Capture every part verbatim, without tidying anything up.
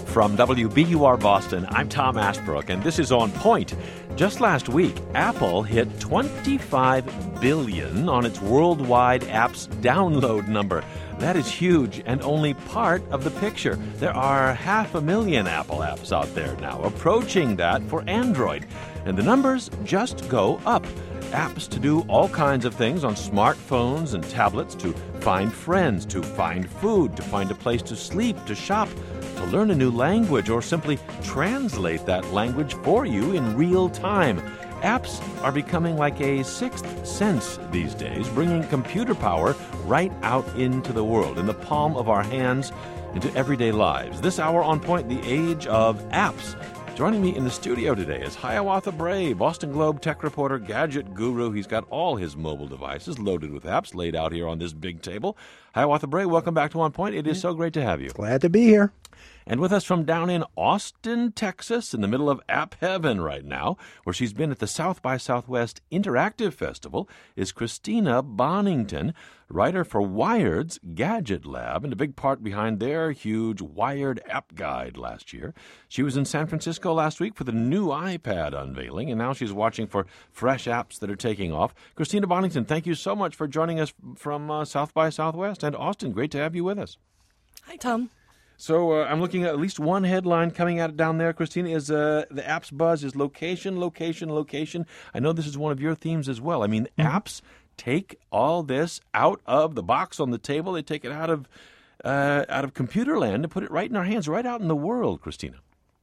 From W B U R Boston, I'm Tom Ashbrook, and this is On Point. Just last week, Apple hit twenty-five billion on its worldwide apps download number. That is huge and only part of the picture. There are half a million Apple apps out there now, approaching that for Android. And the numbers just go up. Apps to do all kinds of things on smartphones and tablets, to find friends, to find food, to find a place to sleep, to shop, to learn a new language, or simply translate that language for you in real time. Apps are becoming like a sixth sense these days, bringing computer power right out into the world, in the palm of our hands, into everyday lives. This hour on Point, the age of apps. Joining me in the studio today is Hiawatha Bray, Boston Globe tech reporter, gadget guru. He's got all his mobile devices loaded with apps laid out here on this big table. Hiawatha Bray, welcome back to On Point. It is so great to have you. Glad to be here. And with us from down in Austin, Texas, in the middle of App Heaven right now, where she's been at the South by Southwest Interactive Festival, is Christina Bonington, writer for Wired's Gadget Lab, and a big part behind their huge Wired app guide last year. She was in San Francisco last week for the new iPad unveiling, and now she's watching for fresh apps that are taking off. Christina Bonington, thank you so much for joining us from uh, South by Southwest and Austin. Great to have you with us. Hi, Tom. So uh, I'm looking at at least one headline coming out down there, Christina, is uh, the apps buzz is location, location, location. I know this is one of your themes as well. I mean, mm-hmm. apps take all this out of the box on the table. They take it out of uh, out of computer land and put it right in our hands, right out in the world, Christina.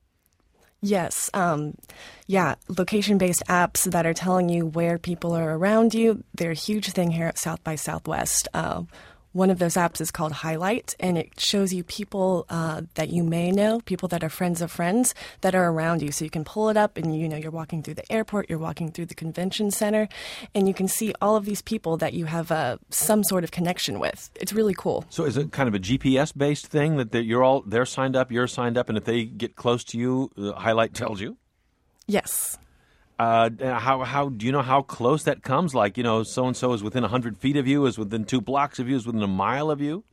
Yes. Um, yeah, location-based apps that are telling you where people are around you, they're a huge thing here at South by Southwest. Uh, One of those apps is called Highlight, and it shows you people uh, that you may know, people that are friends of friends that are around you. So you can pull it up and, you know, you're walking through the airport, you're walking through the convention center, and you can see all of these people that you have uh, some sort of connection with. It's really cool. So is it kind of a G P S-based thing that they're, you're all, they're signed up, you're signed up, and if they get close to you, uh, Highlight tells you? Yes. Uh, how how do you know how close that comes? Like, you know, so-and-so is within one hundred feet of you, is within two blocks of you, is within a mile of you?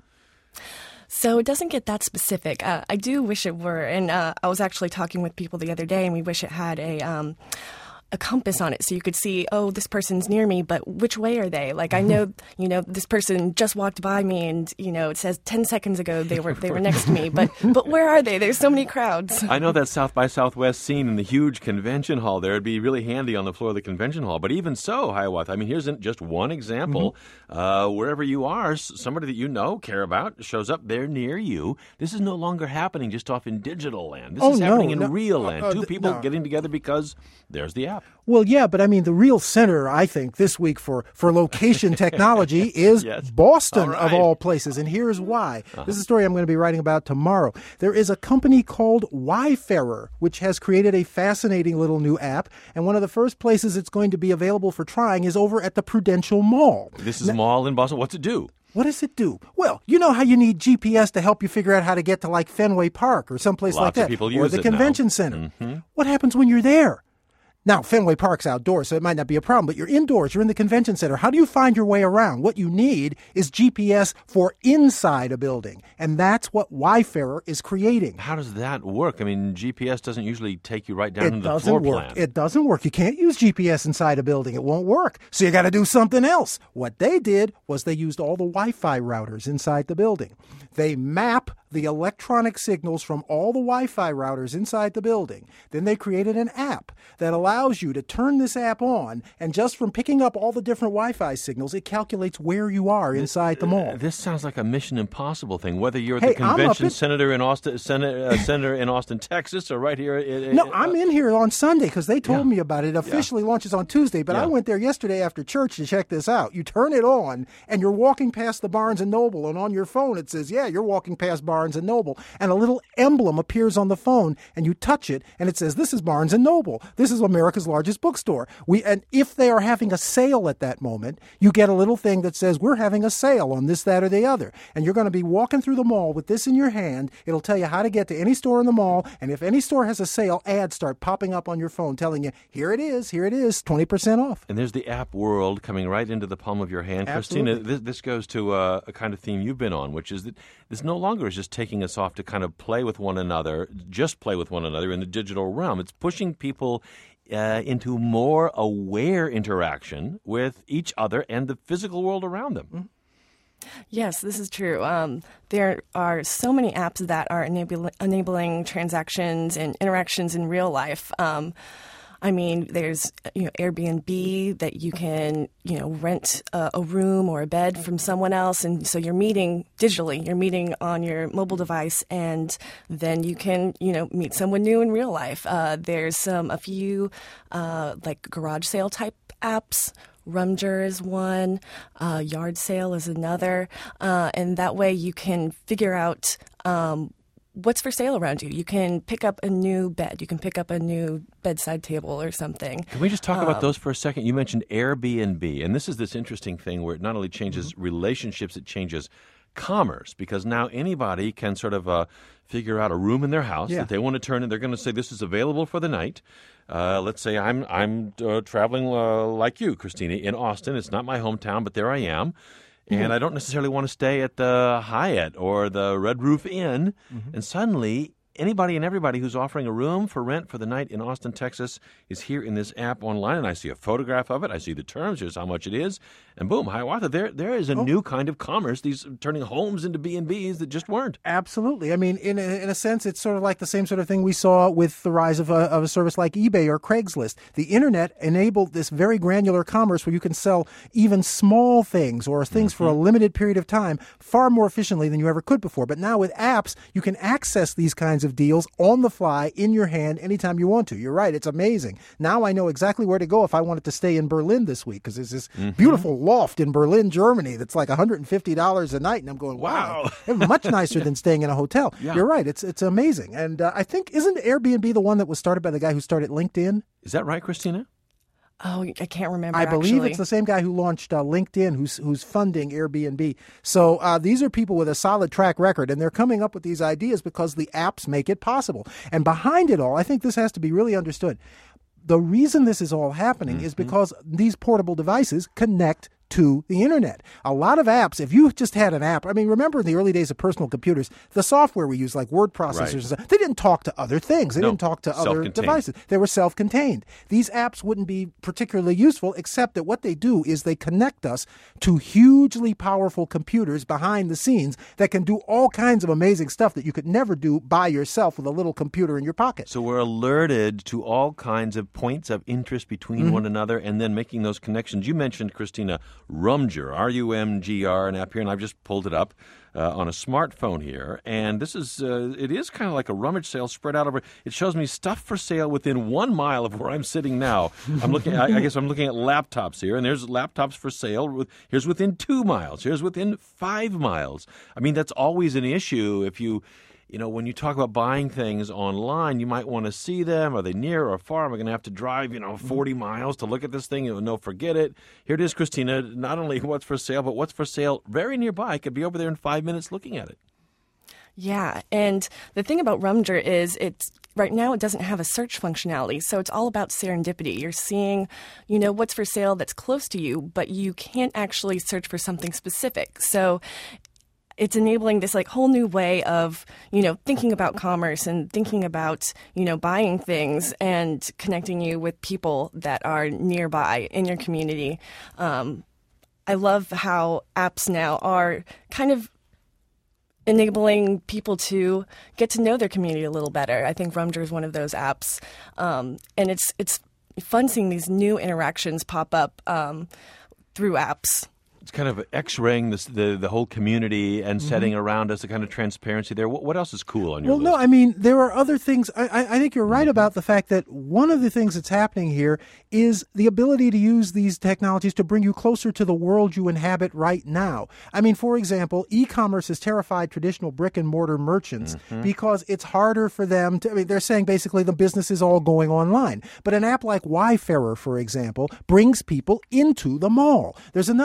So it doesn't get that specific. Uh, I do wish it were. And uh, I was actually talking with people the other day, and we wish it had a... Um, a compass on it so you could see, oh, this person's near me, but which way are they? Like, I know, you know, this person just walked by me and, you know, it says ten seconds ago they were they were next to me, but but where are they? There's so many crowds. I know that South by Southwest scene in the huge convention hall there. It'd be really handy on the floor of the convention hall. But even so, Hiawatha, I mean, here's just one example. Mm-hmm. Uh, wherever you are, somebody that you know, care about, shows up there near you. This is no longer happening just off in digital land. This oh, is no, happening in no, real uh, land. uh, Two th- people no. getting together because there's the app. Well, yeah, but I mean, the real center, I think, this week for, for location technology is yes. Boston, all right. of all places. And here's why. Uh-huh. This is a story I'm going to be writing about tomorrow. There is a company called Wayfarer, which has created a fascinating little new app. And one of the first places it's going to be available for trying is over at the Prudential Mall. This is now, a mall in Boston. What's it do? What does it do? Well, you know how you need G P S to help you figure out how to get to, like, Fenway Park or someplace Lots like that. of people or use the it convention now. center. Mm-hmm. What happens when you're there? Now, Fenway Park's outdoors, so it might not be a problem, but you're indoors, you're in the convention center. How do you find your way around? What you need is G P S for inside a building, and that's what Wayfarer is creating. How does that work? I mean, G P S doesn't usually take you right down It into the doesn't floor work. plan. It doesn't work. You can't use G P S inside a building. It won't work. So you got to do something else. What they did was they used all the Wi-Fi routers inside the building. They map the electronic signals from all the Wi-Fi routers inside the building. Then they created an app that allows you to turn this app on, and just from picking up all the different Wi-Fi signals, it calculates where you are inside the mall. This sounds like a Mission Impossible thing, whether you're at Hey, the I'm up convention in- center in Austin, center, uh, center in Austin, Texas, or right here. In, No, I'm in here on Sunday because they told Yeah. me about it. It officially launches on Tuesday, but Yeah. I went there yesterday after church to check this out. You turn it on, and you're walking past the Barnes and Noble, and on your phone it says, yeah, you're walking past Barnes and Noble, and a little emblem appears on the phone, and you touch it, and it says, this is Barnes and Noble. This is America's largest bookstore. We And if they are having a sale at that moment, you get a little thing that says, we're having a sale on this, that, or the other. And you're going to be walking through the mall with this in your hand. It'll tell you how to get to any store in the mall, and if any store has a sale, ads start popping up on your phone telling you, here it is, here it is, twenty percent off. And there's the app world coming right into the palm of your hand. Absolutely. Christina, this, this goes to uh, a kind of theme you've been on, which is that this no longer is just taking us off to kind of play with one another, just play with one another in the digital realm. It's pushing people uh, into more aware interaction with each other and the physical world around them. Mm-hmm. Yes, this is true. Um, there are so many apps that are enable- enabling transactions and interactions in real life. Um, I mean, there's you know Airbnb that you can you know rent a, a room or a bed from someone else, and so you're meeting digitally. You're meeting on your mobile device, and then you can you know meet someone new in real life. Uh, there's some a few uh, like garage sale type apps. Rumger is one, uh, Yard Sale is another, uh, and that way you can figure out um, what's for sale around you. You can pick up a new bed. You can pick up a new bedside table or something. Can we just talk um, about those for a second? You mentioned Airbnb, and this is this interesting thing where it not only changes mm-hmm. relationships, it changes commerce, because now anybody can sort of uh, figure out a room in their house yeah. that they want to turn in. They're going to say, this is available for the night. Uh, let's say I'm I'm uh, traveling uh, like you, Christina, in Austin. It's not my hometown, but there I am. And mm-hmm. I don't necessarily want to stay at the Hyatt or the Red Roof Inn. Mm-hmm. And suddenly, anybody and everybody who's offering a room for rent for the night in Austin, Texas, is here in this app online, and I see a photograph of it. I see the terms. Here's how much it is, and boom, Hiawatha. There, there is a oh. new kind of commerce. These turning homes into B and Bs that just weren't. Absolutely. I mean, in a, in a sense, it's sort of like the same sort of thing we saw with the rise of a, of a service like eBay or Craigslist. The internet enabled this very granular commerce where you can sell even small things or things mm-hmm. for a limited period of time far more efficiently than you ever could before. But now with apps, you can access these kinds of deals on the fly, in your hand, anytime you want to. You're right. It's amazing. Now I know exactly where to go if I wanted to stay in Berlin this week, because there's this mm-hmm. beautiful loft in Berlin, Germany that's like one hundred fifty dollars a night. And I'm going, wow, wow. Much nicer than staying in a hotel. Yeah. You're right. It's it's amazing. And uh, I think, isn't Airbnb the one that was started by the guy who started LinkedIn? Is that right, Christina? Oh, I can't remember. I believe actually. It's the same guy who launched uh, LinkedIn, who's who's funding Airbnb. So uh, these are people with a solid track record, and they're coming up with these ideas because the apps make it possible. And behind it all, I think this has to be really understood. The reason this is all happening mm-hmm. is because these portable devices connect to the internet. A lot of apps, if you just had an app, I mean, remember in the early days of personal computers, the software we used, like word processors, right. they didn't talk to other things. They no, didn't talk to other devices. They were self-contained. These apps wouldn't be particularly useful, except that what they do is they connect us to hugely powerful computers behind the scenes that can do all kinds of amazing stuff that you could never do by yourself with a little computer in your pocket. So we're alerted to all kinds of points of interest between mm-hmm. one another and then making those connections. You mentioned, Christina, Rumger, R U M G R, an app here, and I've just pulled it up uh, on a smartphone here. And this is, uh, it is kind of like a rummage sale spread out over, it shows me stuff for sale within one mile of where I'm sitting now. I'm looking, I, I guess I'm looking at laptops here, and there's laptops for sale. With, here's within two miles. Here's within five miles. I mean, that's always an issue if you... You know, when you talk about buying things online, you might want to see them. Are they near or far? Am I going to have to drive, you know, forty miles to look at this thing? No, forget it. Here it is, Christina. Not only what's for sale, but what's for sale very nearby. I could be over there in five minutes looking at it. Yeah, and the thing about Rumger is it's right now it doesn't have a search functionality, so it's all about serendipity. You're seeing, you know, what's for sale that's close to you, but you can't actually search for something specific. So it's enabling this like whole new way of, you know, thinking about commerce and thinking about, you know, buying things and connecting you with people that are nearby in your community. Um, I love how apps now are kind of enabling people to get to know their community a little better. I think Rumger is one of those apps. Um, and it's it's fun seeing these new interactions pop up um, through apps. It's kind of X-raying this, the the whole community and mm-hmm. setting around us a kind of transparency there. What, what else is cool on your well, list? Well, no, I mean, there are other things. I, I think you're right mm-hmm. about the fact that one of the things that's happening here is the ability to use these technologies to bring you closer to the world you inhabit right now. I mean, for example, e-commerce has terrified traditional brick-and-mortar merchants mm-hmm. because it's harder for them to, I mean, they're saying basically the business is all going online. But an app like Wayfarer, for example, brings people into the mall. There's another app like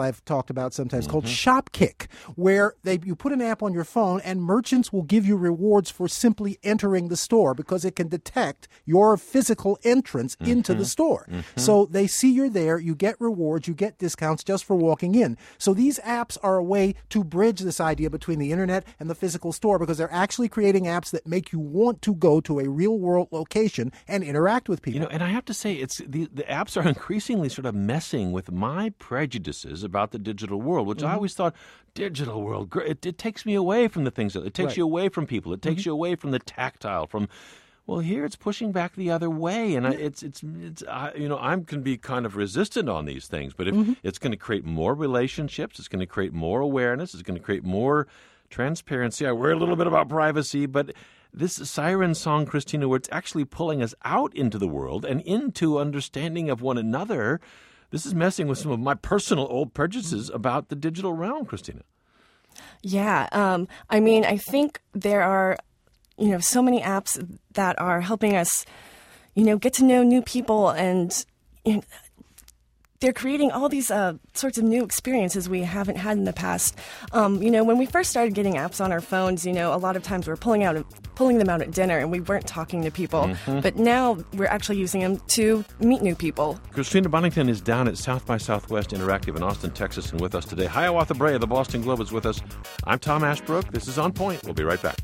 I've talked about sometimes mm-hmm. called Shopkick, where they you put an app on your phone and merchants will give you rewards for simply entering the store because it can detect your physical entrance mm-hmm. into the store. Mm-hmm. So they see you're there, you get rewards, you get discounts just for walking in. So these apps are a way to bridge this idea between the internet and the physical store because they're actually creating apps that make you want to go to a real-world location and interact with people. You know, and I have to say, it's the, the apps are increasingly sort of messing with my prejudices about the digital world, which mm-hmm. I always thought, digital world, it, it takes me away from the things. That, it takes right. you away from people. It takes mm-hmm. you away from the tactile, from... Well, here it's pushing back the other way, and I, it's it's it's I, you know I'm can be kind of resistant on these things, but if mm-hmm. it's going to create more relationships, it's going to create more awareness, it's going to create more transparency. I worry a little bit about privacy, but this siren song, Christina, where it's actually pulling us out into the world and into understanding of one another, this is messing with some of my personal old prejudices about the digital realm, Christina. Yeah, um, I mean, I think there are. You know, so many apps that are helping us, you know, get to know new people, and you know, they're creating all these uh, sorts of new experiences we haven't had in the past. Um, you know, when we first started getting apps on our phones, you know, a lot of times we were pulling out, pulling them out at dinner, and we weren't talking to people. Mm-hmm. But now we're actually using them to meet new people. Christina Bonington is down at South by Southwest Interactive in Austin, Texas, and with us today. Hiawatha Bray of the Boston Globe is with us. I'm Tom Ashbrook. This is On Point. We'll be right back.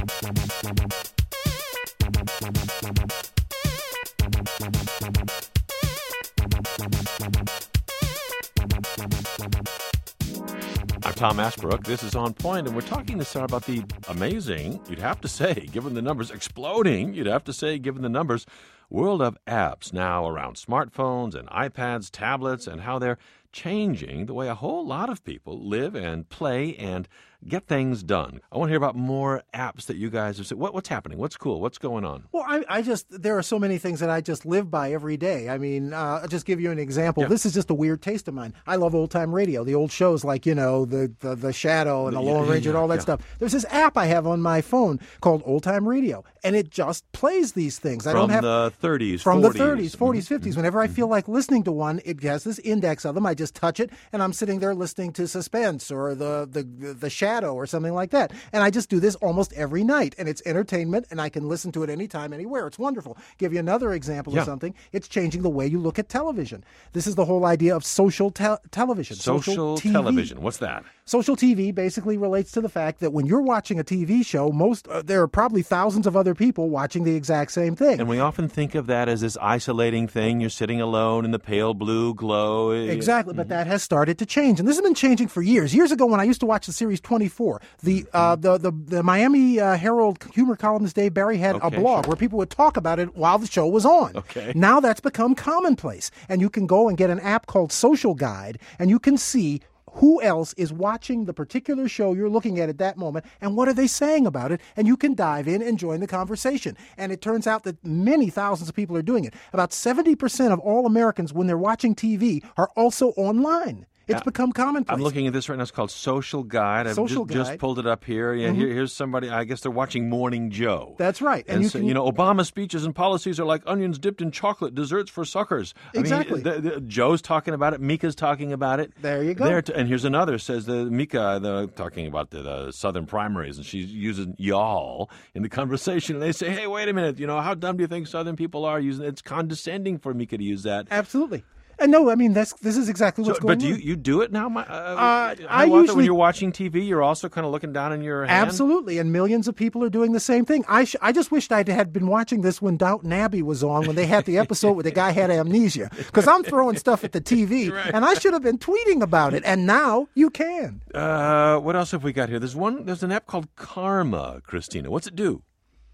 I'm Tom Ashbrook. This is On Point, and we're talking this hour about the amazing, you'd have to say, given the numbers, exploding, you'd have to say, given the numbers, world of apps now around smartphones and iPads, tablets, and how they're changing the way a whole lot of people live and play and get things done. I want to hear about more apps that you guys have said. What, what's happening? What's cool? What's going on? Well, I, I just, there are so many things that I just live by every day. I mean, uh, I'll just give you an example. Yeah. This is just a weird taste of mine. I love old-time radio, the old shows like, you know, the the, the Shadow and the, the Lone Ranger and all that yeah. stuff. There's this app I have on my phone called Old Time Radio, and it just plays these things. From I don't have the thirties, From forties. the thirties, forties, Mm-hmm. fifties. Whenever I feel like listening to one, it has this index of them. I just touch it, and I'm sitting there listening to Suspense or the the, the Shadow or something like that. And I just do this almost every night. And it's entertainment, and I can listen to it anytime, anywhere. It's wonderful. Give you another example yeah. of something. It's changing the way you look at television. This is the whole idea of social te- television. Social, social television. What's that? Social T V basically relates to the fact that when you're watching a T V show, most uh, there are probably thousands of other people watching the exact same thing. And we often think of that as this isolating thing. You're sitting alone in the pale blue glow. Exactly, but that has started to change. And this has been changing for years. Years ago when I used to watch the series twenty-four, the uh, the, the, the Miami uh, Herald humor columnist Dave Barry had okay, a blog sure. where people would talk about it while the show was on. Okay. Now that's become commonplace. And you can go and get an app called Social Guide, and you can see who else is watching the particular show you're looking at at that moment, and what are they saying about it? And you can dive in and join the conversation. And it turns out that many thousands of people are doing it. About seventy percent of all Americans, when they're watching T V, are also online. It's uh, become commonplace. I'm looking at this right now. It's called Social Guide. I've Social just, Guide. just pulled it up here. Yeah, mm-hmm. here, here's somebody. I guess they're watching Morning Joe. That's right. And, and you, so, can, you know, Obama's speeches and policies are like onions dipped in chocolate, desserts for suckers. Exactly. I mean, the, the, Joe's talking about it. Mika's talking about it. There you go. There to, and here's another. Says the Mika, the, talking about the, the Southern primaries, and she's using y'all in the conversation. And they say, hey, wait a minute. You know, how dumb do you think Southern people are using it? It's condescending for Mika to use that. Absolutely. And no, I mean, that's this is exactly what's so, going on. But do you, you do it now? Uh, uh, I usually, usually, when you're watching T V, you're also kind of looking down in your hand? Absolutely, and millions of people are doing the same thing. I sh- I just wished I had been watching this when Downton Abbey was on, when they had the episode where the guy had amnesia. Because I'm throwing stuff at the T V, right. and I should have been tweeting about it, and now you can. Uh, what else have we got here? There's one. There's an app called Karma, Christina. What's it do?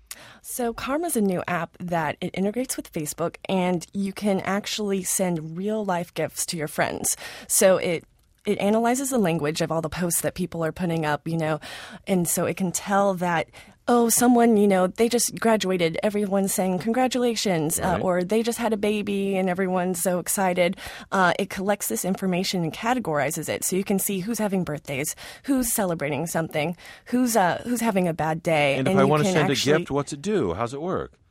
So Karma is a new app that it integrates with Facebook, and you can actually send real-life gifts to your friends. So it it analyzes the language of all the posts that people are putting up, you know, and so it can tell that, oh, someone, you know, they just graduated, everyone's saying congratulations, right. uh, or they just had a baby and everyone's so excited. Uh, it collects this information and categorizes it so you can see who's having birthdays, who's celebrating something, who's uh, who's having a bad day. And, and if I want to can send actually, a gift, what's it do? How's it work?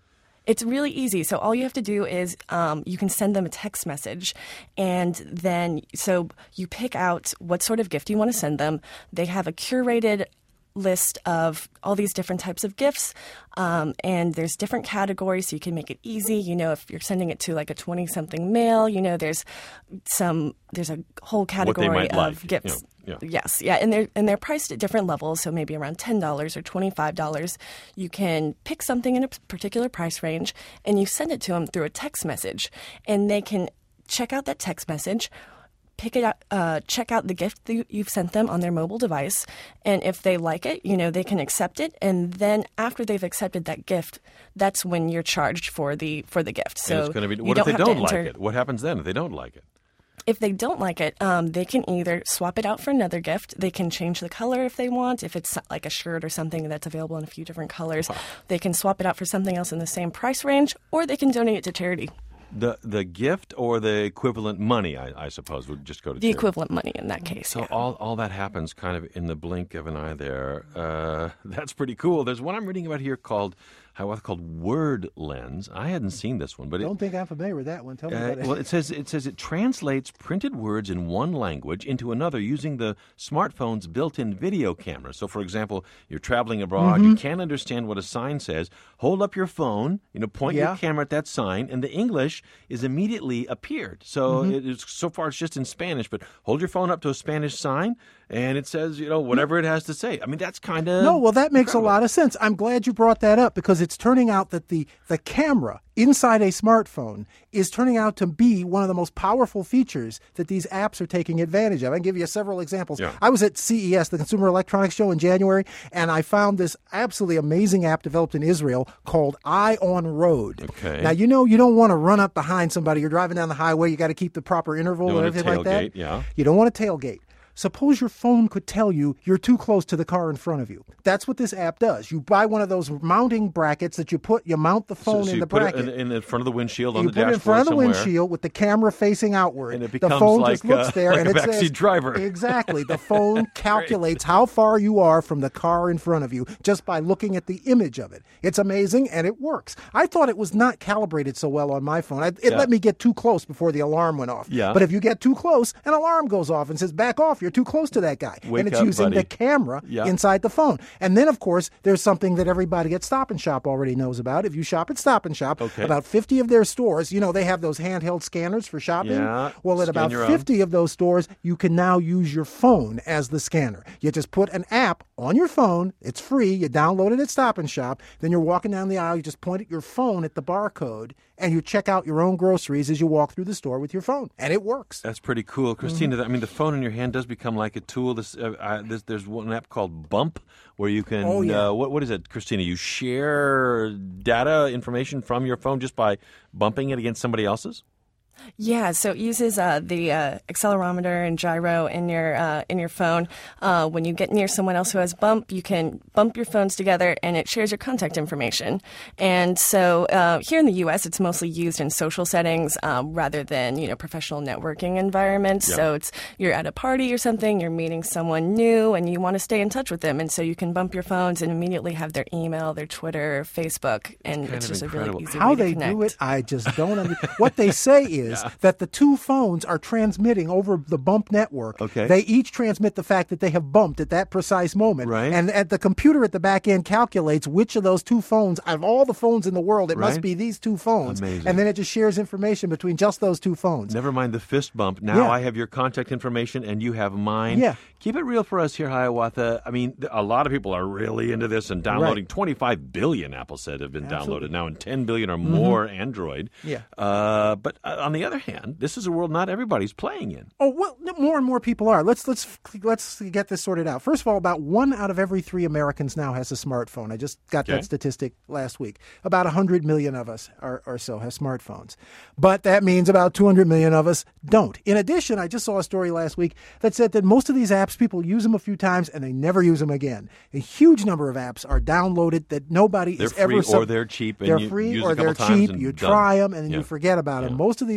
It's really easy. So all you have to do is um, you can send them a text message, and then so you pick out what sort of gift you want to send them. They have a curated list of all these different types of gifts, um, and there's different categories, so you can make it easy. You know, if you're sending it to like a twenty-something male, you know, there's some there's a whole category of like. gifts. Yeah, yeah. Yes, yeah, and they're and they're priced at different levels, so maybe around ten dollars or twenty-five dollars. You can pick something in a particular price range, and you send it to them through a text message, and they can check out that text message. Pick it out, uh, check out the gift that you've sent them on their mobile device, and if they like it, you know, they can accept it, and then after they've accepted that gift, that's when you're charged for the for the gift. So and it's going to be. you What if don't they have don't to like enter, it? What happens then if they don't like it? If they don't like it, um, they can either swap it out for another gift. They can change the color if they want. If it's like a shirt or something that's available in a few different colors, wow. They can swap it out for something else in the same price range, or they can donate it to charity. The the gift or the equivalent money, I, I suppose, would just go to the charity. equivalent money in that case. So yeah. all all that happens kind of in the blink of an eye there. Uh, that's pretty cool. There's one I'm reading about here called what's called Word Lens. I hadn't seen this one, but I it, don't think I'm familiar with that one. Tell me uh, about it. well, it says it says it translates printed words in one language into another using the smartphone's built-in video camera. So, for example, you're traveling abroad, Mm-hmm. you can't understand what a sign says. Hold up your phone, you know, point Yeah. your camera at that sign, and the English is immediately appeared. So, Mm-hmm. it is, so far it's just in Spanish, but hold your phone up to a Spanish sign, and it says, you know, whatever it has to say. I mean, that's kind of No, well, that makes incredible. a lot of sense. I'm glad you brought that up because it's turning out that the, the camera inside a smartphone is turning out to be one of the most powerful features that these apps are taking advantage of. I can give you several examples. Yeah. I was at C E S, the Consumer Electronics Show, in January, and I found this absolutely amazing app developed in Israel called Eye on Road. Okay. Now, you know, you don't want to run up behind somebody. You're driving down the highway. You got to keep the proper interval Doing and a everything like that. tailgate, yeah. You don't want to tailgate. Suppose your phone could tell you you're too close to the car in front of you. That's what this app does. You buy one of those mounting brackets that you put, you mount the phone so, so in you the put bracket. it in, in front of the windshield on you the put it dashboard in front of the somewhere. windshield with the camera facing outward. And it the becomes phone like, just looks uh, there like and a it backseat says, driver. Exactly. The phone calculates how far you are from the car in front of you just by looking at the image of it. It's amazing and it works. I thought it was not calibrated so well on my phone. I, it Yeah. let me get too close before the alarm went off. Yeah. But if you get too close, an alarm goes off and says, back off, you're too close to that guy. Wake and it's up, using buddy. the camera Yeah. inside the phone. And then, of course, there's something that everybody at Stop and Shop already knows about. If you shop at Stop and Shop, Okay. about fifty of their stores, you know, they have those handheld scanners for shopping. Yeah. Well, at Scan about your own. fifty of those stores, you can now use your phone as the scanner. You just put an app on your phone. It's free. You download it at Stop and Shop. Then you're walking down the aisle. You just point at your phone at the barcode, and you check out your own groceries as you walk through the store with your phone. And it works. That's pretty cool, Christina. Mm-hmm. I mean, the phone in your hand does become like a tool. This, uh, uh, this there's one app called Bump where you can. Oh, yeah. uh, what what is it, Christina? You share data information from your phone just by bumping it against somebody else's. Yeah, so it uses uh, the uh, accelerometer and gyro in your uh, in your phone. Uh, when you get near someone else who has bump, you can bump your phones together, and it shares your contact information. And so uh, here in the U S, it's mostly used in social settings um, rather than you know professional networking environments. Yeah. So it's you're at a party or something, you're meeting someone new, and you want to stay in touch with them, and so you can bump your phones and immediately have their email, their Twitter, Facebook, and kind it's of just incredible. a really easy How way to they connect. do it, I just don't understand. What they say is that the two phones are transmitting over the bump network. Okay. They each transmit the fact that they have bumped at that precise moment. Right. And at the computer at the back end calculates which of those two phones, out of all the phones in the world, it Right. must be these two phones. Amazing. And then it just shares information between just those two phones. Never mind the fist bump. Now Yeah. I have your contact information and you have mine. Yeah. Keep it real for us here, Hiawatha. I mean, th- a lot of people are really into this and downloading. Right. twenty-five billion, Apple said, have been Absolutely. downloaded now, and ten billion or more Android. Yeah. Uh, but uh, on the other hand, this is a world not everybody's playing in. Oh, well, more and more people are. Let's let's let's get this sorted out. First of all, about one out of every three Americans now has a smartphone. I just got Okay. that statistic last week. About one hundred million of us are, or so have smartphones. But that means about two hundred million of us don't. In addition, I just saw a story last week that said that most of these apps, people use them a few times and they never use them again. A huge number of apps are downloaded that nobody They're is ever... free sub- or they're cheap. And they're you free use or a couple they're times cheap. and You done. try them and then Yeah. you forget about them. Yeah. Most of these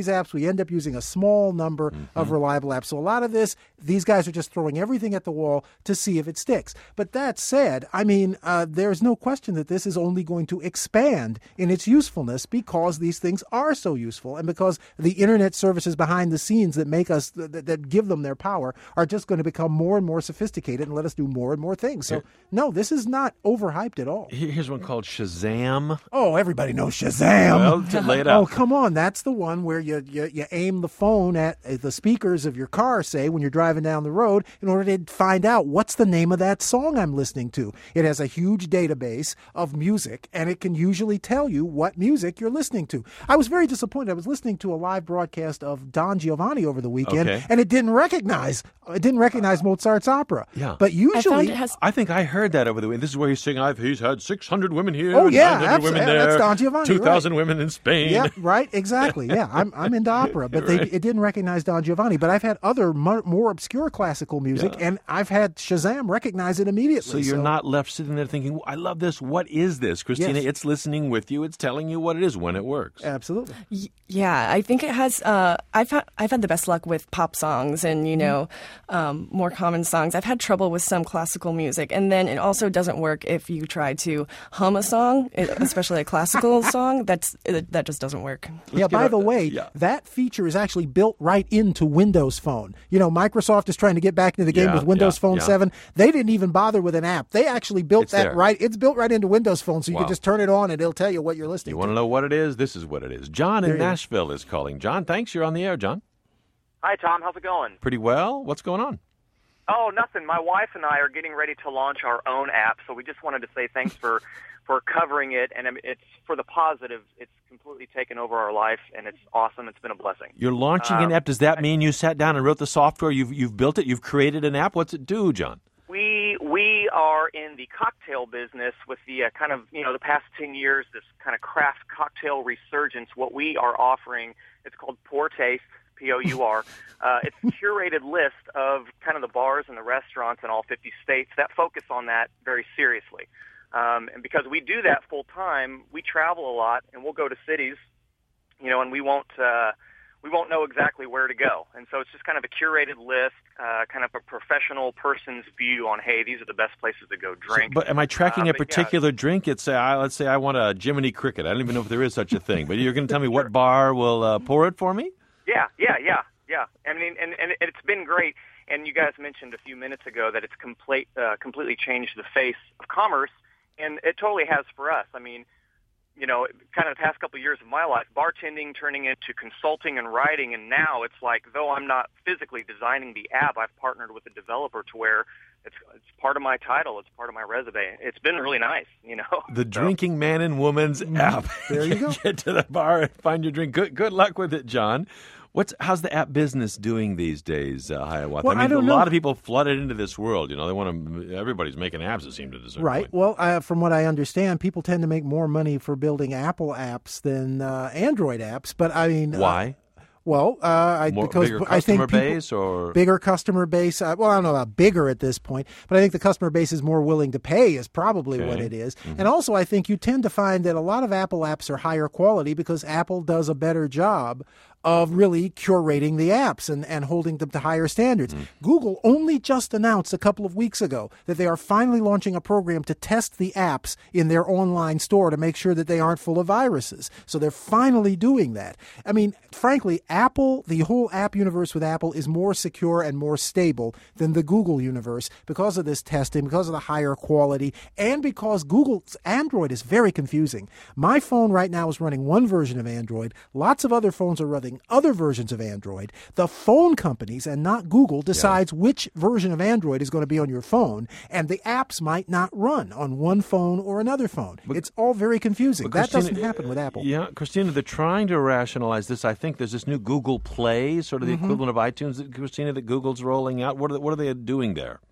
these apps. We end up using a small number mm-hmm. of reliable apps. So a lot of this, these guys are just throwing everything at the wall to see if it sticks. But that said, I mean, uh, there's no question that this is only going to expand in its usefulness because these things are so useful and because the internet services behind the scenes that make us, that, that give them their power are just going to become more and more sophisticated and let us do more and more things. So, no, this is not overhyped at all. Here's one called Shazam. Oh, everybody knows Shazam. Well, to lay it out. Oh, come on. That's the one where you, you, you aim the phone at the speakers of your car, say, when you're driving down the road in order to find out what's the name of that song I'm listening to. It has a huge database of music, and it can usually tell you what music you're listening to. I was very disappointed. I was listening to a live broadcast of Don Giovanni over the weekend, okay. and it didn't recognize it didn't recognize Mozart's opera. Yeah. But usually... I, found it has... I think I heard that over the weekend. This is where he's saying, I've, he's had six hundred women here, oh, yeah, nine hundred women there, that's Don Giovanni, two thousand right. women in Spain. Yeah, right, exactly. Yeah, I'm I'm into opera, but right. they it didn't recognize Don Giovanni. But I've had other more, more obscure classical music, yeah. and I've had Shazam recognize it immediately. So you're so. not left sitting there thinking, I love this. What is this? Christina, yes. it's listening with you. It's telling you what it is when it works. Absolutely. Y- yeah, I think it has, uh, I've, had, I've had the best luck with pop songs and, you know, mm. um, more common songs. I've had trouble with some classical music. And then it also doesn't work if you try to hum a song, especially a classical song. That's That just doesn't work. Let's yeah, by a, the way, yeah. that feature is actually built right into Windows Phone. You know, Microsoft is trying to get back into the game yeah, with Windows yeah, Phone yeah. seven. They didn't even bother with an app. They actually built it's that there. right. It's built right into Windows Phone, so you wow. can just turn it on and it'll tell you what you're listening you to. You want to know what it is? This is what it is. John there in Nashville is calling. John, thanks. You're on the air, John. Hi, Tom. How's it going? Pretty well. What's going on? Oh, nothing. My wife and I are getting ready to launch our own app, so we just wanted to say thanks for, for covering it. And it's for the positive. It's completely taken over our life, and it's awesome. It's been a blessing. You're launching um, an app. Does that mean you sat down and wrote the software? You've you've built it. You've created an app. What's it do, John? We we are in the cocktail business with the uh, kind of, you know, the past ten years, this kind of craft cocktail resurgence. What we are offering, it's called Pour Taste, P O U R. Uh, it's a curated list of kind of the bars and the restaurants in all fifty states that focus on that very seriously. Um, and because we do that full time, we travel a lot, and we'll go to cities, you know, and we won't uh, we won't know exactly where to go. And so it's just kind of a curated list, uh, kind of a professional person's view on, hey, these are the best places to go drink. So, but am I tracking uh, a particular yeah. drink? It's uh, I, let's say I want a Jiminy Cricket. I don't even know if there is such a thing. But you're going to tell me sure. what bar will uh, pour it for me? Yeah, yeah, yeah, yeah. I mean, and, and it's been great. And you guys mentioned a few minutes ago that it's complete, uh, completely changed the face of commerce, and it totally has for us. I mean, you know, kind of the past couple of years of my life, bartending turning into consulting and writing, and now it's like, though I'm not physically designing the app, I've partnered with a developer to where it's it's part of my title, it's part of my resume. It's been really nice, you know. The so. Drinking Man and Woman's app. There you go. Get to the bar and find your drink. Good good luck with it, John. What's how's the app business doing these days, uh, Hiawatha? Well, I mean, I don't a know. lot of people flooded into this world. You know, they want to. Everybody's making apps. It seems to a certain Right. point. Well, uh, from what I understand, people tend to make more money for building Apple apps than uh, Android apps. But I mean, why? Uh, well, uh, I, More, because bigger I think customer people, base or bigger customer base. Uh, well, I don't know about bigger at this point, but I think the customer base is more willing to pay is probably okay. what it is. Mm-hmm. And also, I think you tend to find that a lot of Apple apps are higher quality because Apple does a better job of really curating the apps and, and holding them to higher standards. Mm. Google only just announced a couple of weeks ago that they are finally launching a program to test the apps in their online store to make sure that they aren't full of viruses. So they're finally doing that. I mean, frankly, Apple, the whole app universe with Apple is more secure and more stable than the Google universe because of this testing, because of the higher quality, and because Google's Android is very confusing. My phone right now is running one version of Android. Lots of other phones are running other versions of Android. The phone companies and not Google decides yeah. which version of Android is going to be on your phone, and the apps might not run on one phone or another phone. But, it's all very confusing. That doesn't happen with Apple. Yeah, Christina, they're trying to rationalize this. I think there's this new Google Play, sort of the mm-hmm. equivalent of iTunes, that, Christina, that Google's rolling out. What are they, what are they doing there?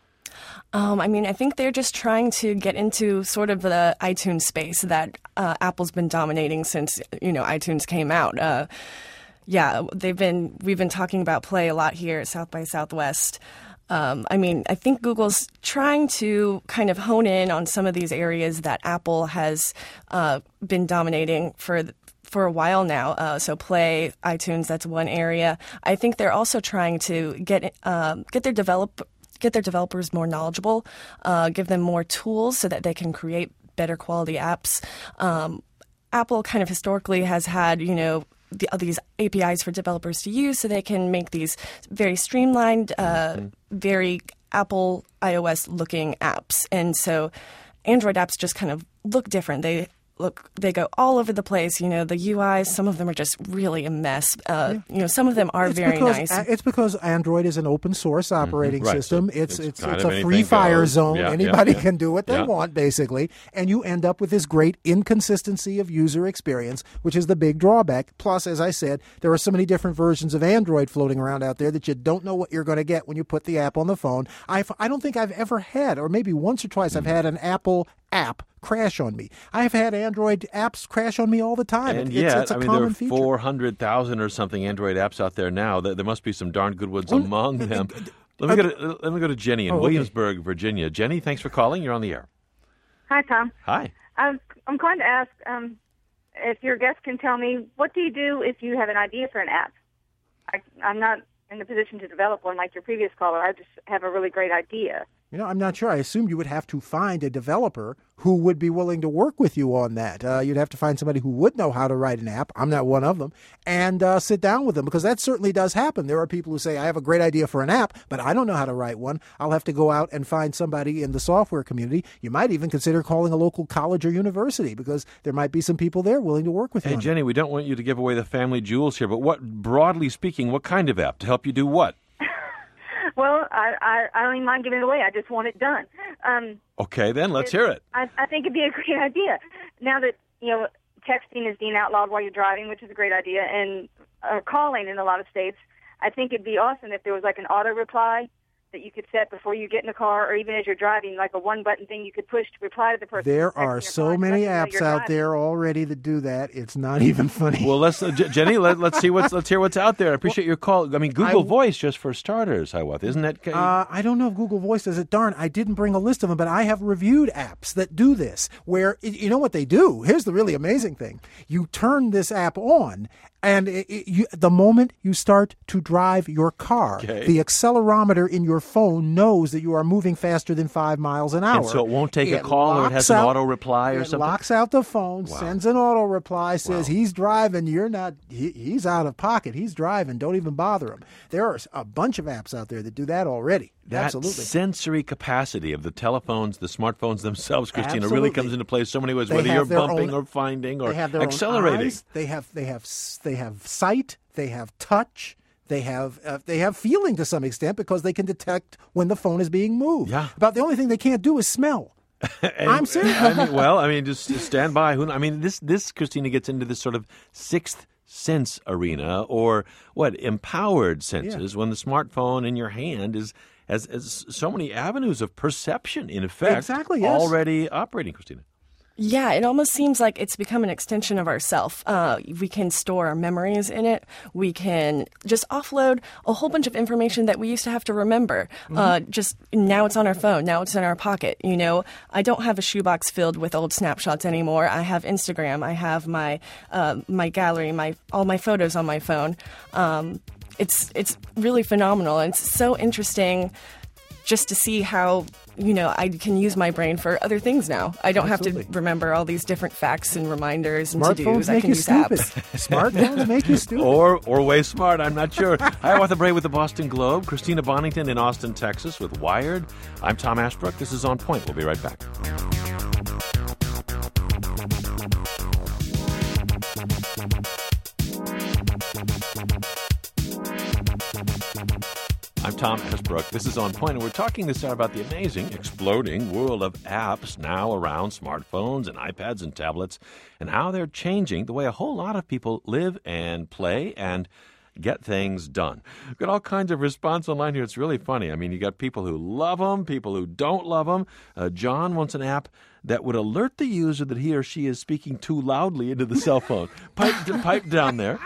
Um, I mean, I think they're just trying to get into sort of the iTunes space that uh, Apple's been dominating since, you know, iTunes came out. Uh, yeah, they've been we've been talking about Play a lot here at South by Southwest. Um, I mean, I think Google's trying to kind of hone in on some of these areas that Apple has uh, been dominating for for a while now. Uh, so Play, iTunes, that's one area. I think they're also trying to get um, get their develop get their developers more knowledgeable, uh, give them more tools so that they can create better quality apps. Um, Apple kind of historically has had, you know, the, these A P Is for developers to use so they can make these very streamlined, uh, mm-hmm. very Apple iOS-looking apps. And so Android apps just kind of look different. They look, they go all over the place. You know, the U Is, some of them are just really a mess. Uh, yeah. You know, some of them are it's very because, nice. It's because Android is an open source operating mm-hmm. right. system. So it's it's, it's, it's, it's a free fire goes. zone. Yeah, Anybody yeah, yeah. can do what they yeah. want, basically. And you end up with this great inconsistency of user experience, which is the big drawback. Plus, as I said, there are so many different versions of Android floating around out there that you don't know what you're going to get when you put the app on the phone. I've, I don't think I've ever had, or maybe once or twice, mm. I've had an Apple app crash on me. I've had Android apps crash on me all the time. And it's, yet, it's a I mean, common there are feature. four hundred thousand or something Android apps out there now. There, there must be some darn good ones among them. Let me go to let me go to Jenny in oh, Williamsburg, okay. Virginia. Jenny, thanks for calling. You're on the air. Hi, Tom. Hi. I'm, I'm calling to ask um, if your guest can tell me, what do you do if you have an idea for an app? I, I'm not in the position to develop one like your previous caller. I just have a really great idea. You know, I'm not sure. I assumed you would have to find a developer who would be willing to work with you on that. Uh, you'd have to find somebody who would know how to write an app. I'm not one of them. And uh, sit down with them, because that certainly does happen. There are people who say, I have a great idea for an app, but I don't know how to write one. I'll have to go out and find somebody in the software community. You might even consider calling a local college or university, because there might be some people there willing to work with you. Hey, Jenny, we don't want you to give away the family jewels here, but what, broadly speaking, what kind of app to help you do what? Well, I, I, I don't even mind giving it away. I just want it done. Um, okay, then let's it, hear it. I, I think it'd be a great idea. Now that, you know, texting is being outlawed while you're driving, which is a great idea, and uh, calling in a lot of states, I think it'd be awesome if there was like an auto reply that you could set before you get in the car, or even as you're driving, like a one-button thing you could push to reply to the person. There are so many apps out there already that do that. It's not even funny. Well, let's uh, J- Jenny, let, let's see what's let's hear what's out there. I appreciate well, your call. I mean, Google I, Voice, just for starters, I what isn't that? Uh, I don't know if Google Voice does it. Darn, I didn't bring a list of them, but I have reviewed apps that do this. Where you know what they do? Here's the really amazing thing: you turn this app on. And it, it, you, the moment you start to drive your car, okay. the accelerometer in your phone knows that you are moving faster than five miles an hour. And so it won't take it a call, or it has an out, auto reply or it something? It locks out the phone, wow. sends an auto reply, says wow. he's driving, you're not, he, he's out of pocket, he's driving, don't even bother him. There are a bunch of apps out there that do that already. That Absolutely. sensory capacity of the telephones, the smartphones themselves, Christina, Absolutely. really comes into play so many ways, they whether you're bumping own, or finding or they have their accelerating. Own eyes, they have, they have, they have sight, they have touch, they have uh, they have feeling to some extent, because they can detect when the phone is being moved. Yeah. About the only thing they can't do is smell. and, I'm serious. I mean, well, I mean, just stand by. Who? I mean, this this Christina gets into this sort of sixth sense arena, or what, empowered senses, yeah. when the smartphone in your hand is as, as so many avenues of perception, in effect, exactly, yes. already operating, Christina. Yeah, it almost seems like it's become an extension of ourself. Uh, we can store our memories in it. We can just offload a whole bunch of information that we used to have to remember. Mm-hmm. Uh, just now it's on our phone. Now it's in our pocket. You know, I don't have a shoebox filled with old snapshots anymore. I have Instagram. I have my uh, my gallery, my all my photos on my phone. Um, it's it's really phenomenal, and it's so interesting just to see how, you know, I can use my brain for other things now. I don't Absolutely. have to remember all these different facts and reminders and Smartphones to-dos. I make can you use stupid. apps. Smartphones make you stupid. Or or way smart, I'm not sure. Hi, Martha Bray with the Boston Globe. Christina Bonington in Austin, Texas with Wired. I'm Tom Ashbrook. This is On Point. We'll be right back. I'm Tom Ashbrook. This is On Point, and we're talking this hour about the amazing, exploding world of apps now around smartphones and iPads and tablets, and how they're changing the way a whole lot of people live and play and get things done. We've got all kinds of response online here. It's really funny. I mean, you got people who love them, people who don't love them. Uh, John wants an app that would alert the user that he or she is speaking too loudly into the cell phone. Pipe, pipe down there.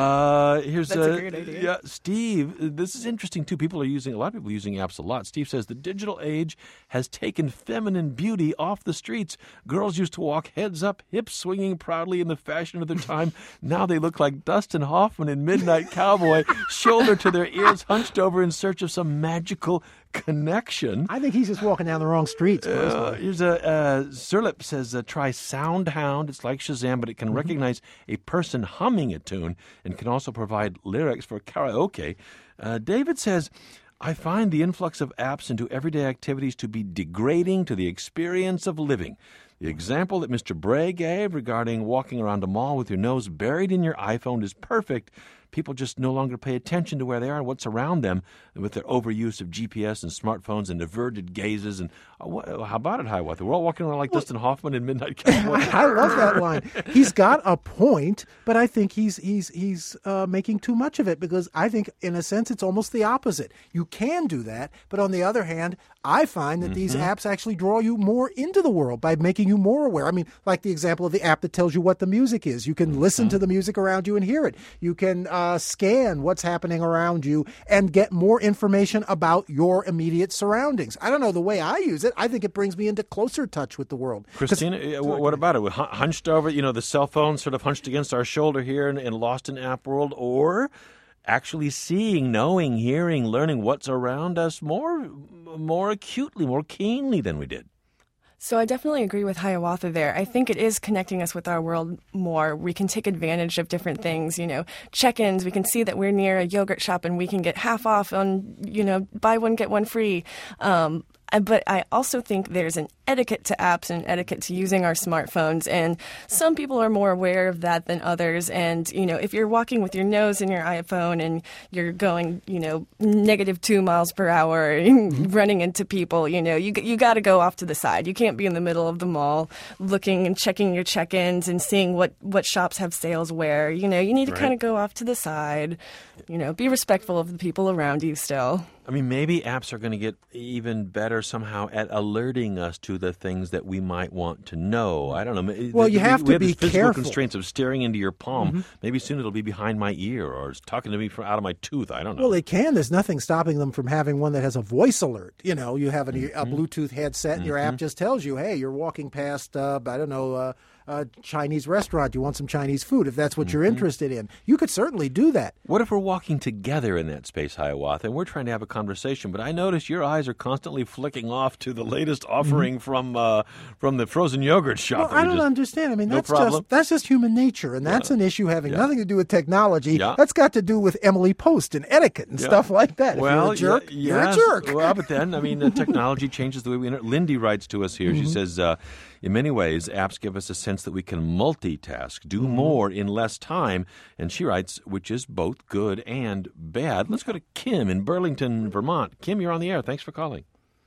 Uh, here's That's a great idea. Yeah, Steve, this is interesting too. People are using, a lot of people are using apps a lot. Steve says the digital age has taken feminine beauty off the streets. Girls used to walk heads up, hips swinging proudly in the fashion of their time. Now they look like Dustin Hoffman in Midnight Cowboy, shoulder to their ears, hunched over in search of some magical connection. I think he's just walking down the wrong streets. Uh, here's a uh, Zerlip says uh, try SoundHound. It's like Shazam, but it can mm-hmm. recognize a person humming a tune and can also provide lyrics for karaoke. Uh, David says, I find the influx of apps into everyday activities to be degrading to the experience of living. The example that Mister Bray gave regarding walking around a mall with your nose buried in your iPhone is perfect. People just no longer pay attention to where they are and what's around them with their overuse of G P S and smartphones and averted gazes. And uh, what, how about it, Hiawatha? We're all walking around like well, Dustin Hoffman in Midnight Cowboy. I love that line. He's got a point, but I think he's he's he's uh, making too much of it because I think, in a sense, it's almost the opposite. You can do that, but on the other hand, I find that mm-hmm. these apps actually draw you more into the world by making you more aware. I mean, like the example of the app that tells you what the music is. You can listen mm-hmm. to the music around you and hear it. You can uh, scan what's happening around you and get more information about your immediate surroundings. I don't know, the way I use it, I think it brings me into closer touch with the world. Christina, what about it? We're hunched over, you know, the cell phone sort of hunched against our shoulder here in, in Lost in App World, or actually seeing, knowing, hearing, learning what's around us more, more acutely, more keenly than we did. So I definitely agree with Hiawatha there. I think it is connecting us with our world more. We can take advantage of different things, you know, check-ins. We can see that we're near a yogurt shop and we can get half off on, you know, buy one, get one free. Um, But I also think there's an etiquette to apps and etiquette to using our smartphones. And some people are more aware of that than others. And, you know, if you're walking with your nose in your iPhone and you're going, you know, negative two miles per hour, running into people, you know, you you got to go off to the side. You can't be in the middle of the mall looking and checking your check-ins and seeing what, what shops have sales where. You know, you need to right. kind of go off to the side, you know, be respectful of the people around you still. I mean, maybe apps are going to get even better somehow at alerting us to the things that we might want to know. I don't know. Well, you have we, to we have be this physical careful. Constraints of staring into your palm. Mm-hmm. Maybe soon it'll be behind my ear or talking to me from out of my tooth. I don't know. Well, they can. There's nothing stopping them from having one that has a voice alert. You know, you have an, mm-hmm. a Bluetooth headset, and mm-hmm. your app just tells you, hey, you're walking past, uh, I don't know, uh, a Chinese restaurant. You want some Chinese food, if that's what mm-hmm. you're interested in. You could certainly do that. What if we're walking together in that space, Hiawatha, and we're trying to have a conversation, but I notice your eyes are constantly flicking off to the latest offering mm-hmm. from uh, from the frozen yogurt shop. Well, I don't just, understand. I mean, no that's problem? just that's just human nature, and that's yeah. an issue having yeah. nothing to do with technology. Yeah. That's got to do with Emily Post and etiquette and yeah. stuff like that. If well, you're a jerk, y- you're yes. a jerk. Well, but then, I mean, uh, technology changes the way we interact. Lindy writes to us here. Mm-hmm. She says, uh, in many ways, apps give us a sense that we can multitask, do mm-hmm. more in less time. And she writes, which is both good and bad. Let's go to Kim in Burlington, Vermont. Kim, you're on the air. Thanks for calling.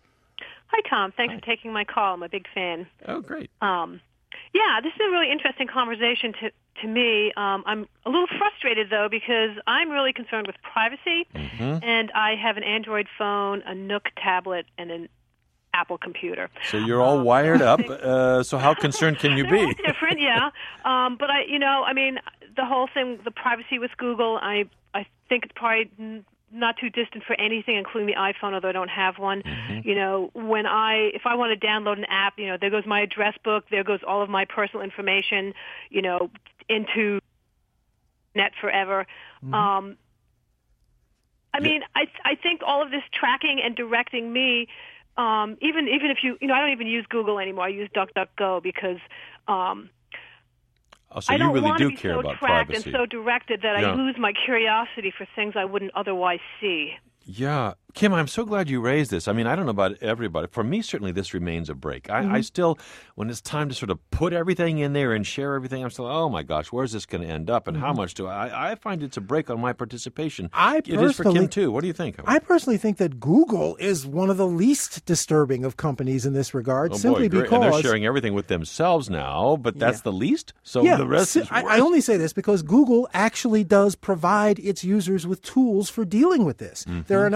Hi, Tom. Thanks Hi. for taking my call. I'm a big fan. Oh, great. Um, yeah, this is a really interesting conversation to, to me. Um, I'm a little frustrated, though, because I'm really concerned with privacy, mm-hmm. and I have an Android phone, a Nook tablet, and an Apple computer. So you're all um, wired up. Uh, so how concerned can you They're be? all different, yeah. Um, but I, you know, I mean, the whole thing, the privacy with Google, I, I think it's probably n- not too distant for anything, including the iPhone, although I don't have one. Mm-hmm. You know, when I, if I want to download an app, you know, there goes my address book, there goes all of my personal information, you know, into net forever. Mm-hmm. Um, I mean, I, I think all of this tracking and directing me. Um, even even if you, you know, I don't even use Google anymore. I use DuckDuckGo because um, oh, so I don't you really want do to be care so about tracked privacy. and so directed that yeah. I lose my curiosity for things I wouldn't otherwise see. Yeah. Kim, I'm so glad you raised this. I mean, I don't know about everybody. For me, certainly this remains a break. I, Mm-hmm. I still, when it's time to sort of put everything in there and share everything, I'm still, oh my gosh, where's this going to end up and Mm-hmm. how much do I? I find it's a break on my participation. I it is for Kim, personally- too. What do you think? I personally think that Google is one of the least disturbing of companies in this regard, oh, simply boy, great. because And they're sharing everything with themselves now, but that's Yeah. the least? So yeah, the rest si- is I, worse. I only say this because Google actually does provide its users with tools for dealing with this. Mm-hmm. There are a number of things.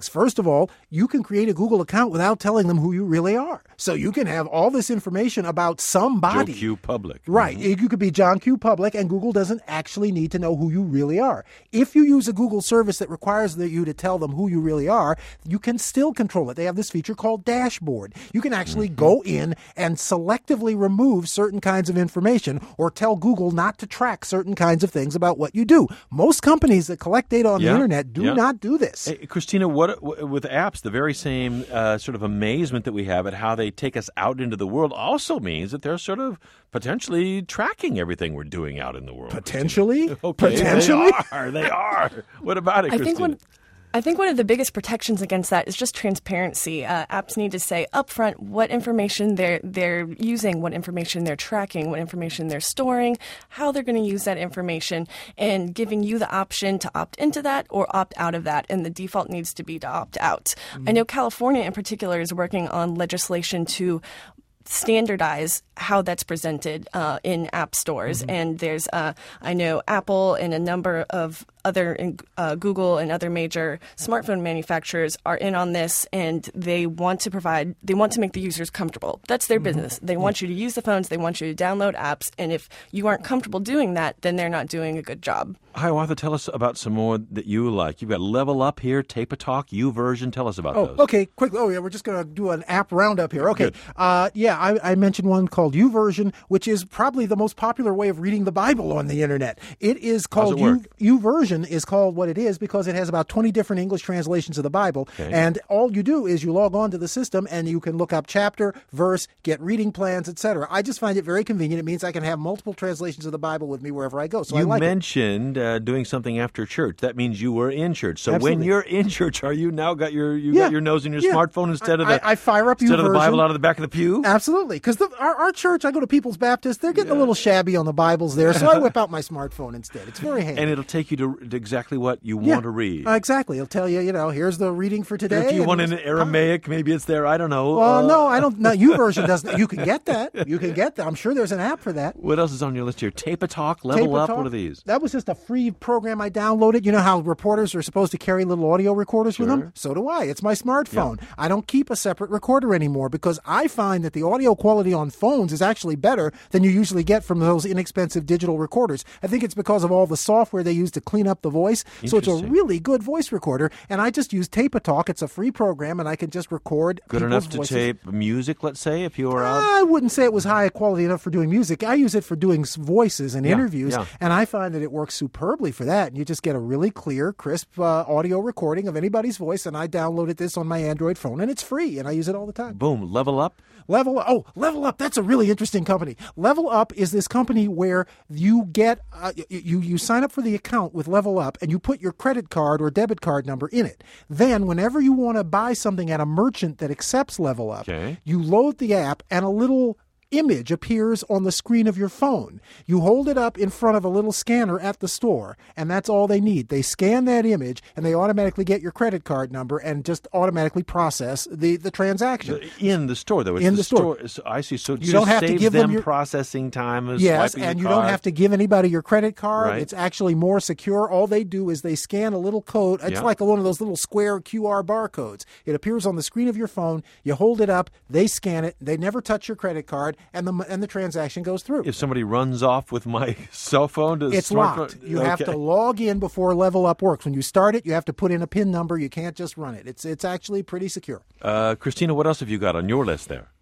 things. First of all, you can create a Google account without telling them who you really are. So you can have all this information about somebody. Joe Q. Public. Right. Mm-hmm. You could be John Q. Public, and Google doesn't actually need to know who you really are. If you use a Google service that requires the, you to tell them who you really are, you can still control it. They have this feature called Dashboard. You can actually mm-hmm. go in and selectively remove certain kinds of information or tell Google not to track certain kinds of things about what you do. Most companies that collect data on yeah. the internet do yeah. not do this. Hey, Christina, what with apps, the very same uh, sort of amazement that we have at how they take us out into the world also means that they're sort of potentially tracking everything we're doing out in the world. Potentially? Okay, Potentially? They are. They are. What about it, I Christina? think one, I think one of the biggest protections against that is just transparency. Uh, apps need to say upfront what information they're they're using, what information they're tracking, what information they're storing, how they're going to use that information, and giving you the option to opt into that or opt out of that. And the default needs to be to opt out. Mm-hmm. I know California in particular is working on legislation to standardize how that's presented uh, in app stores. Mm-hmm. And there's, uh, I know Apple and a number of other, uh, Google and other major smartphone manufacturers are in on this, and they want to provide, they want to make the users comfortable. That's their mm-hmm. business. They want yeah. you to use the phones, they want you to download apps, and if you aren't comfortable doing that, then they're not doing a good job. Hiawatha, tell us about some more that you like. You've got Level Up here, Tape-A-Talk, YouVersion. Tell us about oh, those. Okay, quick. Oh, yeah, we're just going to do an app roundup here. Okay. Uh, yeah, I, I mentioned one called YouVersion, which is probably the most popular way of reading the Bible on the internet. It is called How's it U, YouVersion is called what it is because it has about twenty different English translations of the Bible. Okay. And all you do is you log on to the system and you can look up chapter, verse, get reading plans, et cetera. I just find it very convenient. It means I can have multiple translations of the Bible with me wherever I go. So you I like mentioned uh, doing something after church. That means you were in church. So Absolutely. when you're in church, are you now got your you yeah. got your nose in your yeah. smartphone instead of the I, I fire up instead of the YouVersion. Bible out of the back of the pew? Absolutely, because our, our church, I go to People's Baptist, they're getting yeah. a little shabby on the Bibles there, so I whip out my smartphone instead. It's very handy. And it'll take you to, to exactly what you yeah. want to read. Uh, exactly. It'll tell you, you know, here's the reading for today. And if you want in Aramaic, maybe it's there. I don't know. Well, uh, no, I don't. No, YouVersion doesn't. You can get that. You can get that. I'm sure there's an app for that. What else is on your list here? Tape-A-Talk, Level Tape-A-Talk. Up. What are these? That was just a free program I downloaded. You know how reporters are supposed to carry little audio recorders sure. with them? So do I. It's my smartphone. Yeah. I don't keep a separate recorder anymore because I find that the audio quality on phones is actually better than you usually get from those inexpensive digital recorders. I think it's because of all the software they use to clean up the voice. So it's a really good voice recorder. And I just use Tape-A-Talk. It's a free program, and I can just record Good enough to voices. tape music, let's say, if you were out? I wouldn't say it was high quality enough for doing music. I use it for doing voices and yeah, interviews, yeah. and I find that it works superbly for that. And you just get a really clear, crisp uh, audio recording of anybody's voice, and I downloaded this on my Android phone, and it's free, and I use it all the time. Boom. Level Up? Level oh Level Up, that's a really interesting company. Level Up is this company where you get uh, you you sign up for the account with Level Up and you put your credit card or debit card number in it. Then whenever you want to buy something at a merchant that accepts Level Up, okay. you load the app and a little image appears on the screen of your phone. You hold it up in front of a little scanner at the store, and that's all they need. They scan that image, and they automatically get your credit card number and just automatically process the, the transaction. In the store, though. It's in the, the store. store. So I see. So you don't have to give them, them your processing time as yes, swiping and the you card. don't have to give anybody your credit card. Right. It's actually more secure. All they do is they scan a little code. It's yeah. like one of those little square Q R barcodes. It appears on the screen of your phone. You hold it up. They scan it. They never touch your credit card, and the and the transaction goes through. If somebody runs off with my cell phone, does it's smartphone, locked. You okay. have to log in before Level Up works. When you start it, you have to put in a PIN number. You can't just run it. It's it's actually pretty secure. Uh, Christina, what else have you got on your list there?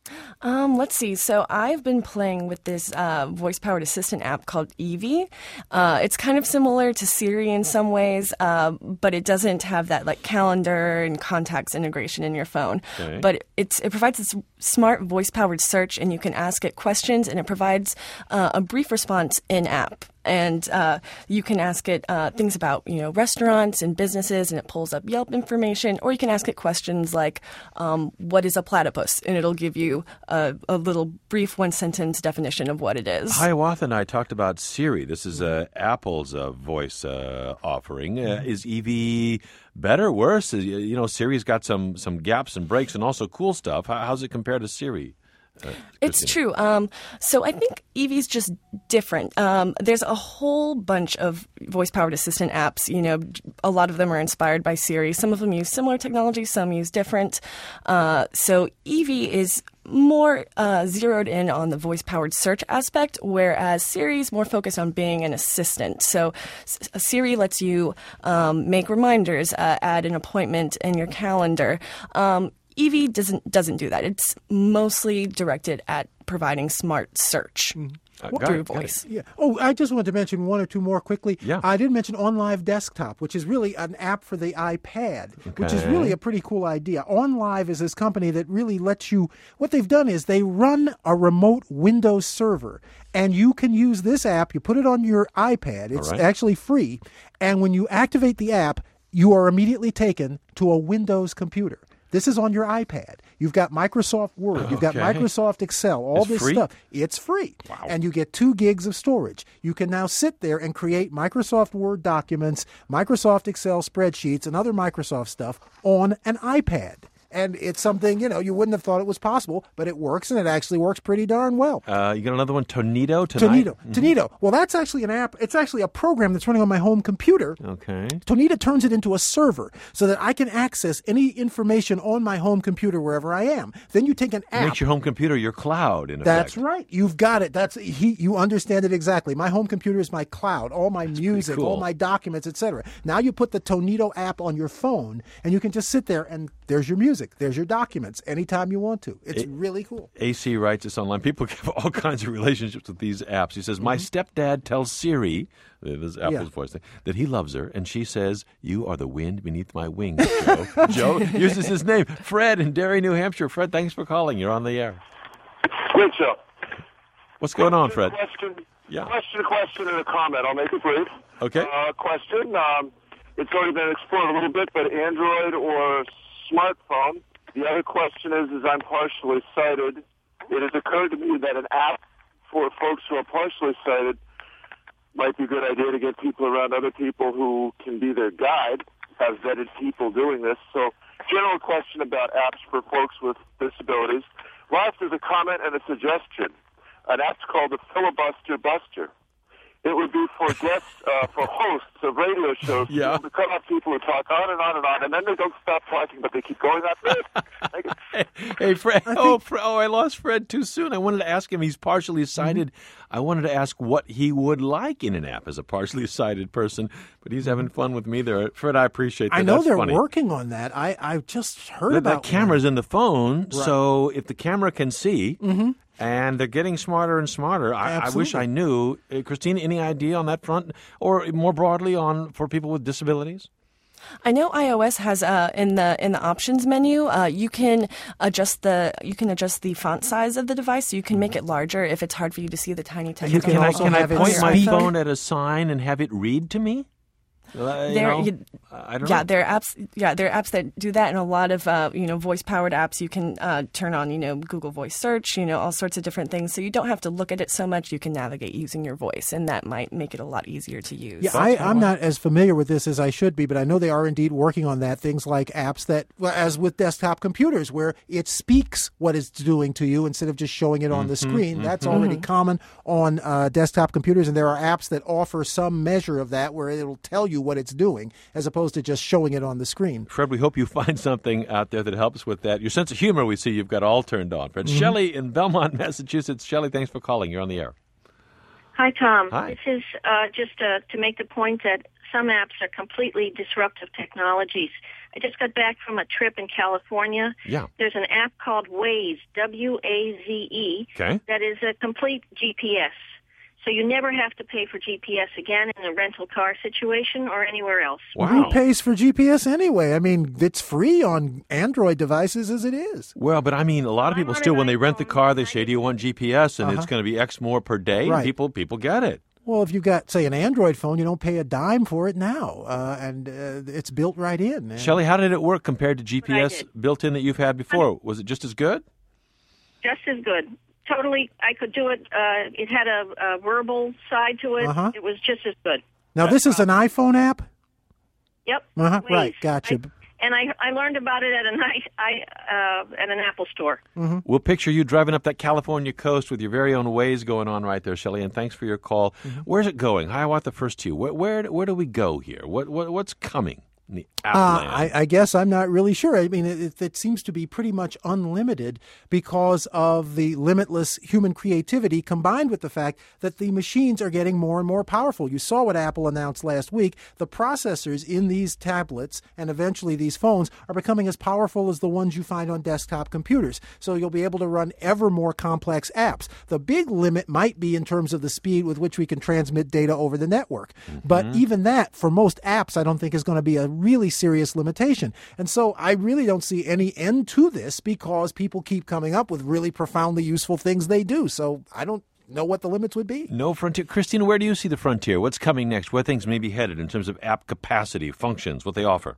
Um, let's see. So I've been playing with this uh, voice-powered assistant app called Evie. Uh, it's kind of similar to Siri in some ways, uh, but it doesn't have that like calendar and contacts integration in your phone. Okay. But it's it provides this smart voice-powered search, and you can ask it questions, and it provides uh, a brief response in-app. And uh, you can ask it uh, things about, you know, restaurants and businesses, and it pulls up Yelp information. Or you can ask it questions like, um, what is a platypus? And it'll give you a, a little brief one-sentence definition of what it is. Hiawatha and I talked about Siri. This is uh, Apple's uh, voice uh, offering. Uh, is Evie better, worse? You know, Siri's got some, some gaps and breaks and also cool stuff. How, how's it compared to Siri? Uh, It's Christina? true. Um, so I think Eevee's just different. Um, there's a whole bunch of voice-powered assistant apps. You know, a lot of them are inspired by Siri. Some of them use similar technology. Some use different. Uh, so Eevee is more uh, zeroed in on the voice-powered search aspect, whereas Siri is more focused on being an assistant. So S- Siri lets you um, make reminders, uh, add an appointment in your calendar. Um, Eevee doesn't doesn't do that. It's mostly directed at providing smart search Uh, through got it, got it. voice. Yeah. Oh, I just wanted to mention one or two more quickly. Yeah. I did mention OnLive Desktop, which is really an app for the iPad, which is Okay. really a pretty cool idea. OnLive is this company that really lets you, what they've done is they run a remote Windows server, and you can use this app. You put it on your iPad. It's right. actually free. And when you activate the app, you are immediately taken to a Windows computer. This is on your iPad. You've got Microsoft Word. You've got Okay. Microsoft Excel. All It's this free? stuff. It's free. Wow. And you get two gigs of storage. You can now sit there and create Microsoft Word documents, Microsoft Excel spreadsheets, and other Microsoft stuff on an iPad. And it's something, you know, you wouldn't have thought it was possible, but it works, and it actually works pretty darn well. Uh, you got another one, Tonito tonight? Tonito. Tonito. Well, that's actually an app. It's actually a program that's running on my home computer. Okay. Tonita turns it into a server so that I can access any information on my home computer wherever I am. Then you take an It app. makes your home computer your cloud, in effect. That's right. You've got it. That's he. You understand it exactly. My home computer is my cloud. All my music, cool. all my documents, et cetera. Now you put the Tonito app on your phone, and you can just sit there, and there's your music. There's your documents anytime you want to. It's It- really cool. A C writes us online. People have all kinds of relationships with these apps. He says, my stepdad tells Siri, this is Apple's Yeah. voice thing, that he loves her, and she says, you are the wind beneath my wings, Joe. Joe uses his name. Fred in Derry, New Hampshire. Fred, thanks for calling. You're on the air. Great show. What's going on, Fred? Question, Yeah. question, question, and a comment. I'll make it brief. Okay. Uh, question. Um, it's already been explored a little bit, but Android or smartphone. The other question is, is I'm partially sighted. It has occurred to me that an app for folks who are partially sighted might be a good idea to get people around other people who can be their guide, have vetted people doing this. So, general question about apps for folks with disabilities. Last is a comment and a suggestion. An app's called the Filibuster Buster. It would be for guests, uh, for hosts of radio shows Yeah. to cut off people who talk on and on and on, and then they don't stop talking, but they keep going on. Hey, hey, Fred. Oh, Fre- oh, I lost Fred too soon. I wanted to ask him. He's partially sighted. I wanted to ask what he would like in an app as a partially sighted person, but he's having fun with me there. Fred, I appreciate that. I know That's they're funny. working on that. I I just heard The, about the camera's in the phone, so if the camera can see, Mm-hmm. and they're getting smarter and smarter, I, I wish Absolutely. I knew. Uh, Christine, any idea on that front, or more broadly on for people with disabilities? I know iOS has uh, in the in the options menu, uh, you can adjust the you can adjust the font size of the device, so you can make it larger if it's hard for you to see the tiny text. you on can the Can I, also can I have it point on your my speak. iPhone. phone at a sign and have it read to me? Uh, you There, know, you- I don't yeah, know. there are apps. Yeah, there are apps that do that, and a lot of uh, you know voice-powered apps. You can uh, turn on you know Google Voice Search, you know all sorts of different things. So you don't have to look at it so much. You can navigate using your voice, and that might make it a lot easier to use. Yeah, I, I'm not as familiar with this as I should be, but I know they are indeed working on that. Things like apps that, well, as with desktop computers, where it speaks what it's doing to you instead of just showing it on the screen. That's already common on uh, desktop computers, and there are apps that offer some measure of that where it'll tell you what it's doing as opposed to just showing it on the screen. Fred, we hope you find something out there that helps with that. Your sense of humor, we see you've got all turned on. Fred, Shelley in Belmont, Massachusetts. Shelley, thanks for calling. You're on the air. Hi, Tom. Hi. This is uh, just uh, to make the point that some apps are completely disruptive technologies. I just got back from a trip in California. Yeah. There's an app called Waze, W A Z E, Okay. that is a complete G P S. So you never have to pay for G P S again in a rental car situation or anywhere else. Wow. Who pays for G P S anyway? I mean, it's free on Android devices as it is. Well, but I mean, a lot of I'm people on still, an when they rent the iPhone. car, they say, do you want G P S? And it's Uh-huh. going to be X more per day. Right. People people get it. Well, if you've got, say, an Android phone, you don't pay a dime for it now, uh, and uh, it's built right in. And Shelley, how did it work compared to G P S did. built in that you've had before? Was it just as good? Just as good. Totally, I could do it. Uh, it had a, a verbal side to it. Uh-huh. It was just as good. Now, this is an iPhone app? Yep. Uh-huh, Waze. right, gotcha. I- and I I learned about it at a nice I uh, at an Apple store. Mm-hmm. We'll picture you driving up that California coast with your very own Waze going on right there, Shelley. And thanks for your call. Mm-hmm. Where's it going? Hiawatha First Two. Where where where do we go here? What what what's coming? In the app uh, land? I, I guess I'm not really sure. I mean, it, it seems to be pretty much unlimited because of the limitless human creativity combined with the fact that the machines are getting more and more powerful. You saw what Apple announced last week. The processors in these tablets and eventually these phones are becoming as powerful as the ones you find on desktop computers. So you'll be able to run ever more complex apps. The big limit might be in terms of the speed with which we can transmit data over the network. Mm-hmm. But even that, for most apps, I don't think is going to be a really serious limitation. And so I really don't see any end to this because people keep coming up with really profoundly useful things they do. So I don't know what the limits would be. No frontier. Christina, where do you see the frontier? What's coming next? Where things may be headed in terms of app capacity, functions, what they offer?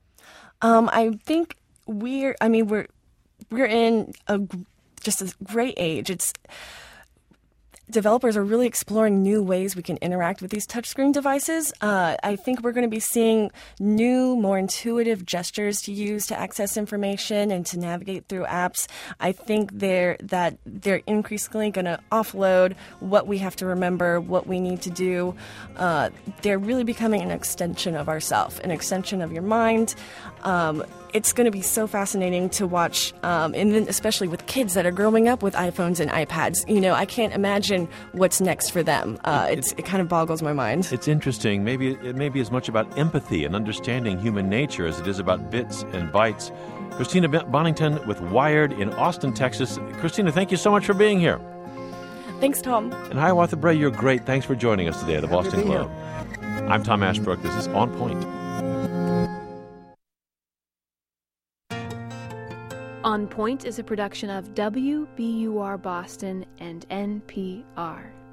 Um, I think we're, I mean, we're, we're in a, just a great age. It's, developers are really exploring new ways we can interact with these touchscreen devices. Uh, I think we're going to be seeing new, more intuitive gestures to use to access information and to navigate through apps. I think they're that they're increasingly going to offload what we have to remember, what we need to do. Uh, they're really becoming an extension of ourself, an extension of your mind. Um, It's going to be so fascinating to watch, um, and then especially with kids that are growing up with iPhones and iPads. You know, I can't imagine what's next for them. Uh, it's, it kind of boggles my mind. It's interesting. Maybe it may be as much about empathy and understanding human nature as it is about bits and bytes. Christina Bonington with Wired in Austin, Texas. Christina, thank you so much for being here. Thanks, Tom. And Hiawatha Bray, you're great. Thanks for joining us today at the Happy Boston to be Globe. here. I'm Tom Ashbrook. This is On Point. On Point is a production of W B U R Boston and N P R.